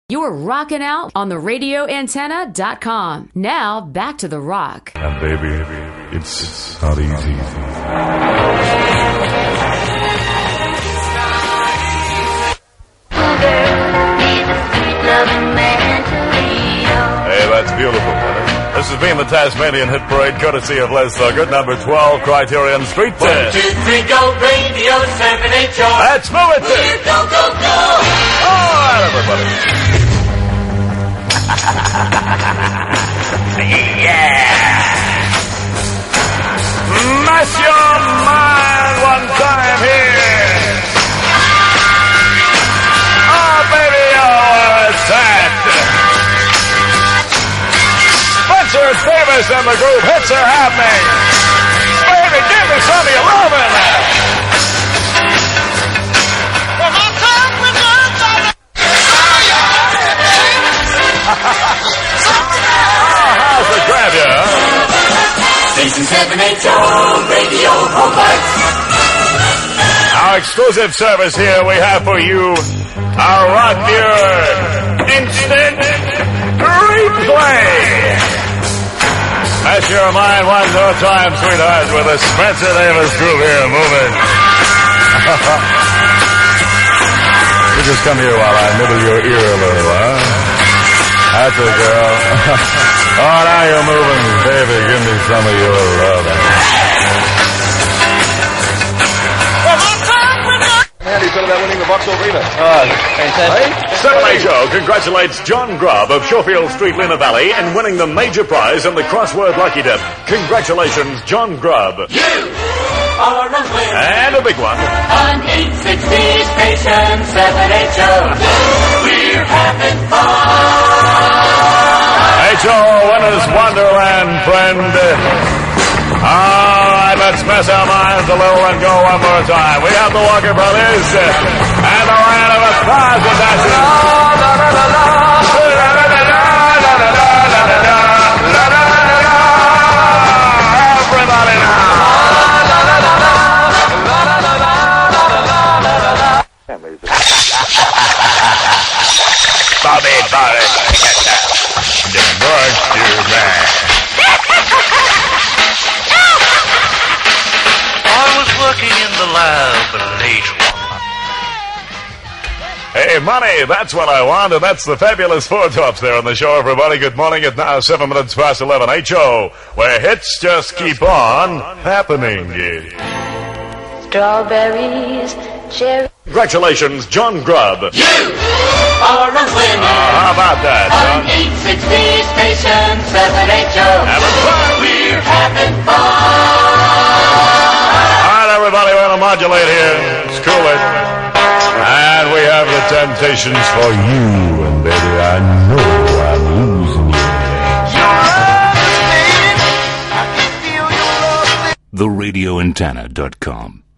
You're rocking out on the radioantenna.com. Now, back to the rock. And baby, it's not easy. Hey, that's beautiful, brother. This has been the Tasmanian Hit Parade, courtesy of Les Thugger, number 12, Criterion Street Test. 1, 2, 3, go, radio 7HR. Let's move it, We're go, go, go. All right, everybody. Yeah. Mess your mind one time here. Oh, baby, oh, it's that. Spencer Davis and the group. Hits are happening. Baby, give me some of your loving. How's it grab you, huh? Station 7HR, Radio Hobart. Our exclusive service here we have for you our Rock Beard Instant Replay. That's your mind one more time, sweetheart, with the Spencer Davis group here moving. You just come here while I nibble your ear a little, huh? That's it, girl. Oh, now you're moving. Baby, give me some of your love. How do you feel about winning the Vauxhall Viva? Oh, fantastic. 7HO congratulates John Grubb of Schofield Street, Luna Valley, in winning the major prize in the Crossword Lucky Dip. Congratulations, John Grubb. You are a winner. And a big one. On 860 Station 7HR. We're having fun. HO Winners Wonderland, friend. All right, let's mess our minds a little and go one more time. We have the Walker Brothers and a round of applause for that. Everybody now. Bobby. The Monster Man. Working in the lab late one. Hey, money, that's what I want, and that's the fabulous Four Tops there on the show, everybody. Good morning. It's now 7 minutes past 11. HO, where hits just keep on happening. Strawberries, cherries. Congratulations, John Grubb. You are a winner. How about that, On John? 860 Station 7HR. Having fun. We're having fun. All right, everybody, we're going to modulate here. It's cool it. And we have the Temptations for you, and baby, I know I'm losing you. TheRadioAntenna.com